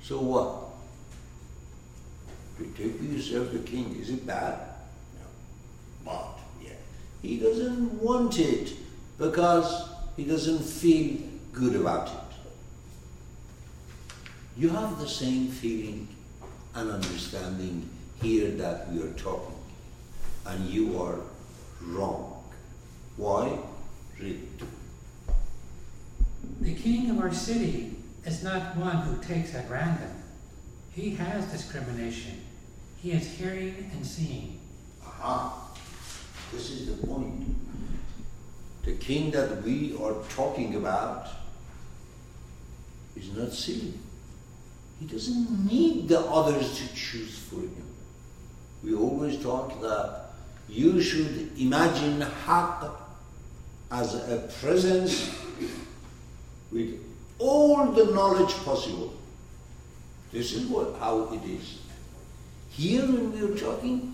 So what? To take yourself the king, is it bad? No. But, yeah, he doesn't want it because he doesn't feel good about it. You have the same feeling and understanding here that we are talking, and you are wrong. Why? Read it. The king of our city is not one who takes at random. He has discrimination. He is hearing and seeing. Aha. This is the point. The king that we are talking about is not silly. He doesn't need the others to choose for him. We always talk that you should imagine Haqq as a presence with all the knowledge possible. This is how it is. Here when we are talking,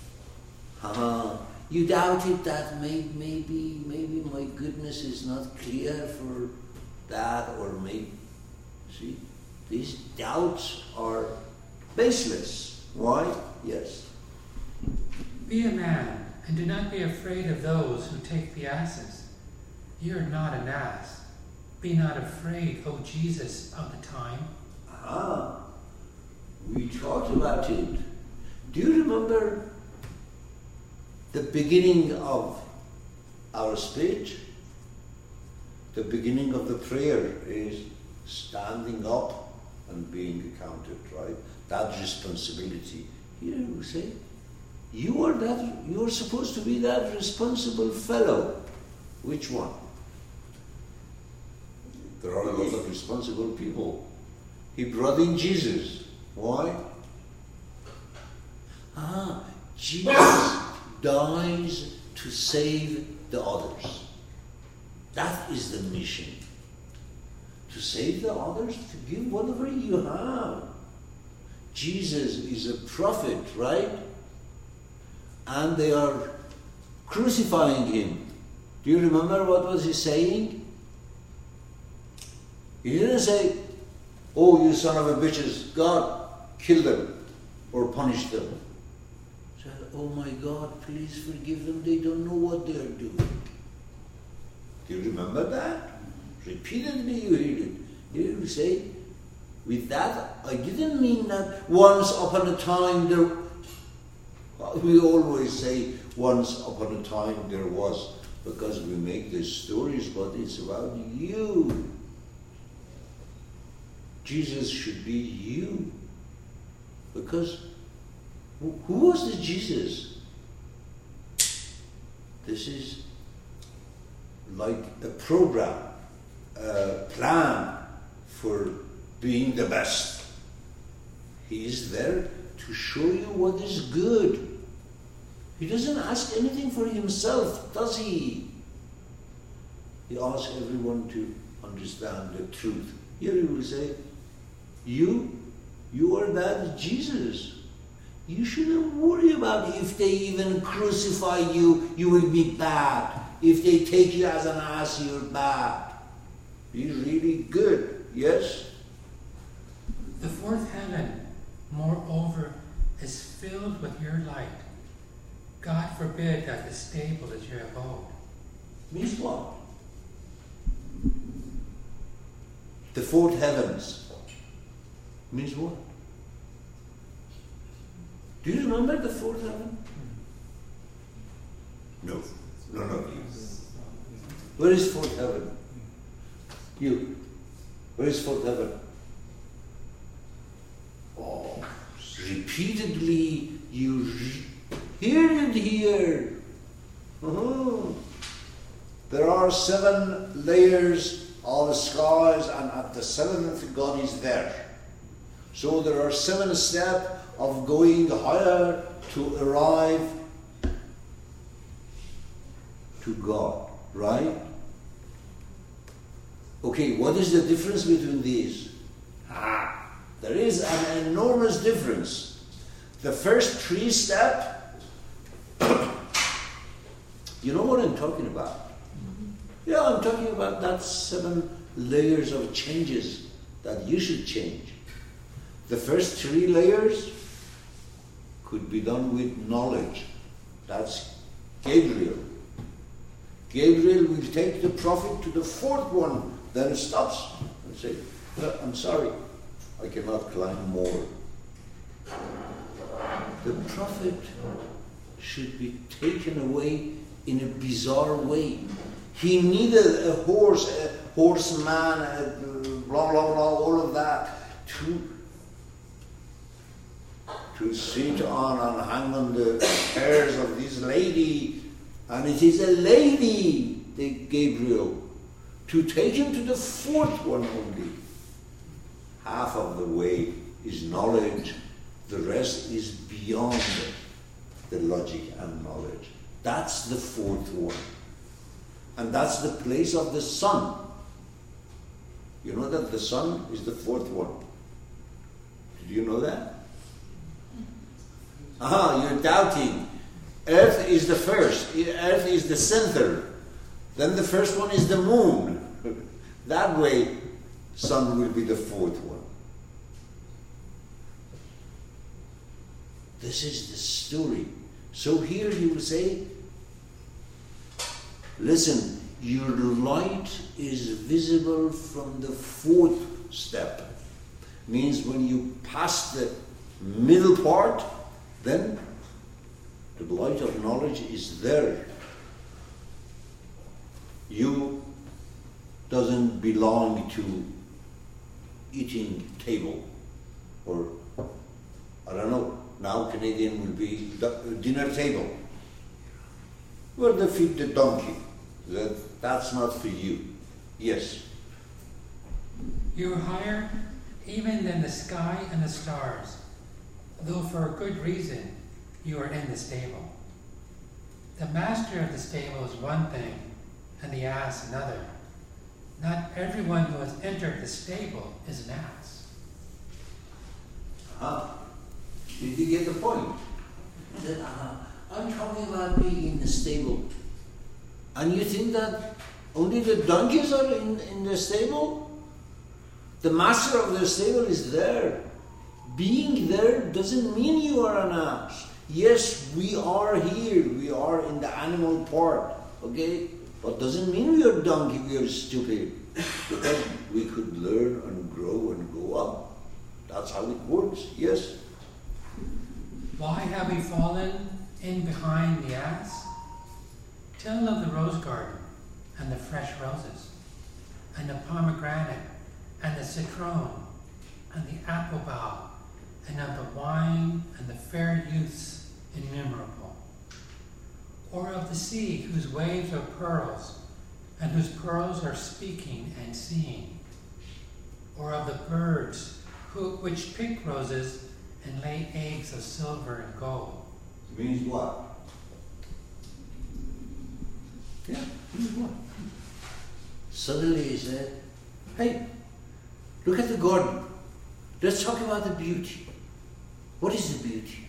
you doubted that maybe my goodness is not clear for that, or maybe, see, these doubts are baseless. Why? Yes. Be a man, and do not be afraid of those who take the asses. You are not an ass. Be not afraid, O Jesus of the time. We talked about it. Do you remember the beginning of our speech? The beginning of the prayer is standing up and being accounted, right? That responsibility. Here we say, you are supposed to be that responsible fellow. Which one? There are a lot of responsible people. He brought in Jesus. Why? Jesus dies to save the others. That is the mission. To save the others, to give whatever you have. Jesus is a prophet, right? And they are crucifying him. Do you remember what was he saying? He didn't say, "Oh, you son of a bitches, God, kill them or punish them." He said, "Oh my God, please forgive them. They don't know what they are doing." Do you remember that? Repeatedly you heard it. Here we say, with that, I didn't mean that once upon a time there... We always say, once upon a time there was, because we make these stories, but it's about you. Jesus should be you. Because who was the Jesus? This is like a program, a plan for being the best. He is there to show you what is good. He doesn't ask anything for himself, does he? He asks everyone to understand the truth. Here he will say, you are that Jesus. You shouldn't worry about if they even crucify you, you will be bad. If they take you as an ass, you're bad. Be really good, yes? The fourth heaven, moreover, is filled with your light. God forbid that the stable is your abode. Means what? The fourth heavens. Means what? Do you remember the fourth heaven? No. None of you. Where is fourth heaven? You. Where is fourth heaven? Oh, repeatedly you hear it here. There are 7 layers of skies, and at the 7th God is there. So there are 7 steps of going higher to arrive to God, right? Okay, what is the difference between these? There is an enormous difference. The first 3 steps, you know what I'm talking about? Yeah, I'm talking about that 7 layers of changes that you should change. The first 3 layers could be done with knowledge. That's Gabriel. Gabriel will take the prophet to the 4th one, then stops and says, I'm sorry, I cannot climb more. The prophet should be taken away in a bizarre way. He needed a horseman, blah, blah, blah, all of that, to sit on and hang on the hairs of this lady. And it is a lady, the Gabriel, to take him to the 4th one only. Half of the way is knowledge, the rest is beyond the logic and knowledge. That's the 4th one. And that's the place of the sun. You know that the sun is the 4th one. Did you know that? You're doubting. Earth is the first. Earth is the center. Then the first one is the moon. That way, sun will be the 4th one. This is the story. So here he will say, listen, your light is visible from the 4th step. Means when you pass the middle part, then the light of knowledge is there. You doesn't belong to eating table, or I don't know, now Canadian will be dinner table, where they feed the donkey. That's not for you. Yes. You are higher even than the sky and the stars, though for a good reason you are in the stable. The master of the stable is one thing, and the ass another. Not everyone who has entered the stable is an ass. Did you get the point? I'm talking about being in the stable. And you think that only the donkeys are in the stable? The master of the stable is there. Being there doesn't mean you are an ass. Yes, we are here. We are in the animal part. Okay? But doesn't mean we are donkey, we are stupid. Because we could learn and grow and go up. That's how it works. Yes? Why have we fallen in behind the ass? Tell of the rose garden and the fresh roses, and the pomegranate and the citron and the apple bough, and of the wine and the fair youths innumerable. Or of the sea whose waves are pearls, and whose pearls are speaking and seeing. Or of the birds which pick roses and lay eggs of silver and gold. Means what? Yeah, means what? Suddenly he said, hey, look at the garden. Let's talk about the beauty. What is the beauty?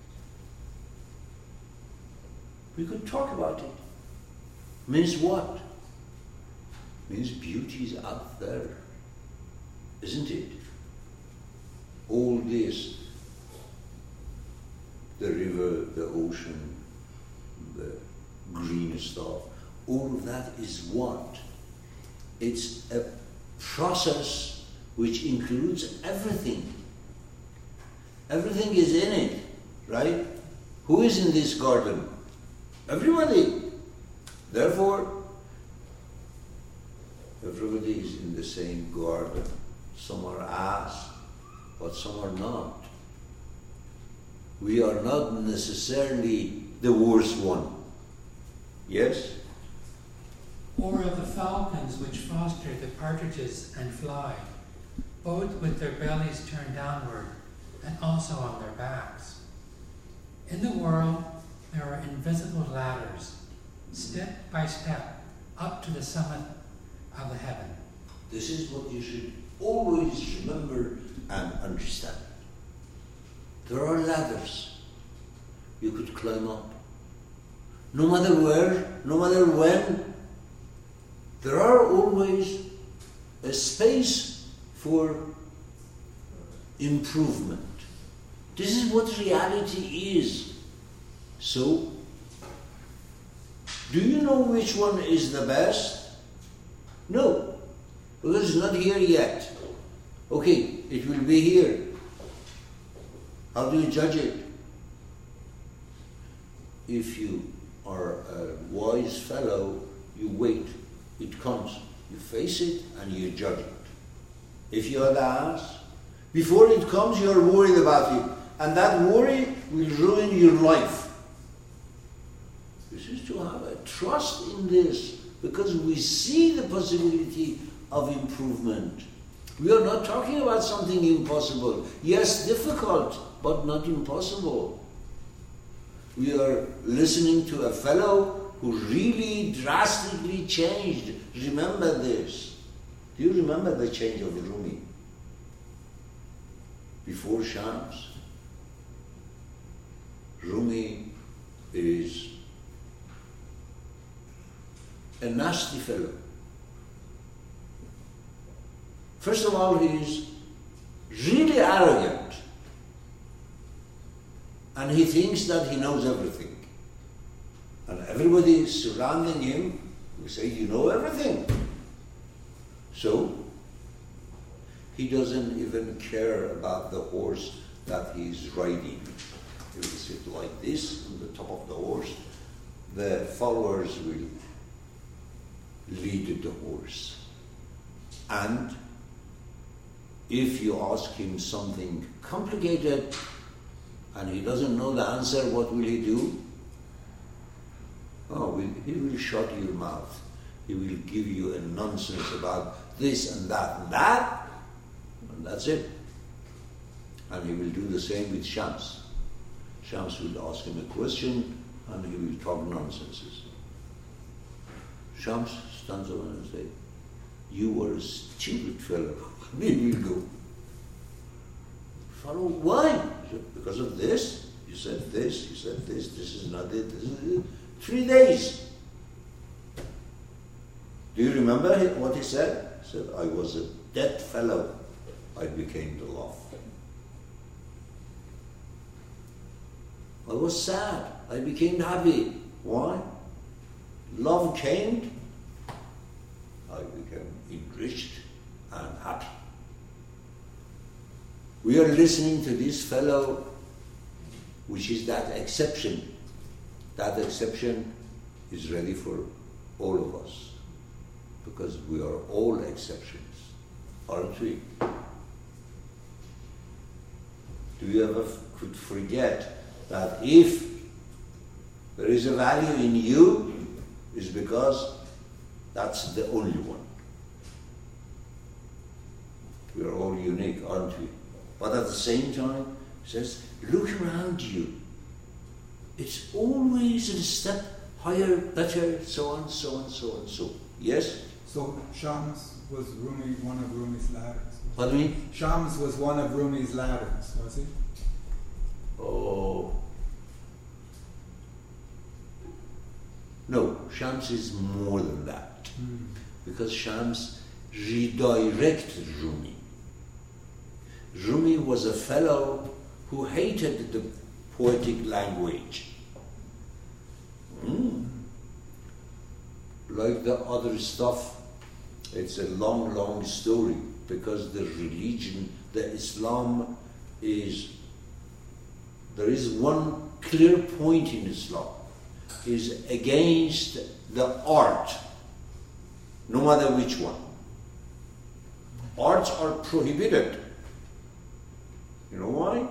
We could talk about it. Means what? Means beauty is out there, isn't it? All this, the river, the ocean, the green stuff, all of that is what? It's a process which includes everything. Everything is in it, right? Who is in this garden? Everybody. Therefore, everybody is in the same garden. Some are ass, but some are not. We are not necessarily the worst one. Yes? Or of the falcons which foster the partridges and fly, both with their bellies turned downward and also on their backs. In the world there are invisible ladders, step by step, up to the summit of the heaven. This is what you should always remember and understand. There are ladders you could climb up. No matter where, no matter when, there are always a space for improvement. This is what reality is. So, do you know which one is the best? No, because it's not here yet. Okay, it will be here. How do you judge it? If you are a wise fellow, you wait. It comes. You face it and you judge it. If you are the ass, before it comes, you are worried about it. And that worry will ruin your life. This is to have a trust in this, because we see the possibility of improvement. We are not talking about something impossible. Yes, difficult, but not impossible. We are listening to a fellow who really drastically changed. Remember this. Do you remember the change of Rumi? Before Shams, Rumi is a nasty fellow. First of all, he is really arrogant. And he thinks that he knows everything. And everybody surrounding him will say, you know everything. So, he doesn't even care about the horse that he's riding. He will sit like this on the top of the horse. The followers will lead the horse. And if you ask him something complicated and he doesn't know the answer, what will he do? He will shut your mouth. He will give you a nonsense about this and that and that, and that's it. And he will do the same with Shams. Shams will ask him a question and he will talk nonsenses. Shams stands up and says, you were a stupid fellow. And he will go, fellow, why? He said, because of this. You said this, you said this is not it, this is it. 3 days. Do you remember what he said? He said, I was a dead fellow. I became the love. I was sad. I became happy. Why? Love came. I became enriched and happy. We are listening to this fellow, which is that exception. That exception is ready for all of us, because we are all exceptions, aren't we? Do you ever could forget that if there is a value in you, is because that's the only one. We are all unique, aren't we? But at the same time, it says, look around you. It's always a step higher, better, so on, so on, so on, so. Yes? So Shams was one of Rumi's ladders. Pardon me? Shams was one of Rumi's ladders, was he? Oh. No, Shams is more than that. Because Shams redirected Rumi. Rumi was a fellow who hated the poetic language. Like the other stuff, it's a long, long story, because the religion, the Islam is, there is one clear point in Islam, is against the art, no matter which one. Arts are prohibited. You know why?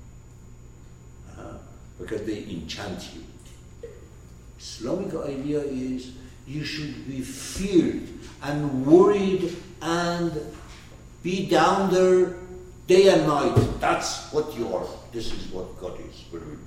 Because they enchant you. Islamic idea is you should be feared and worried and be down there day and night. That's what you are. This is what God is.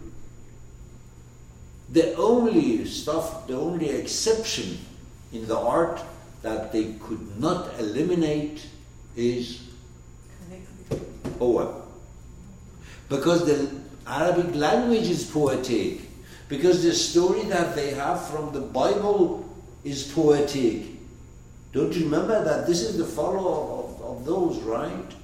The only stuff, the only exception in the art that they could not eliminate is poem. Because the Arabic language is poetic. Because the story that they have from the Bible is poetic. Don't you remember that this is the follow of those, right?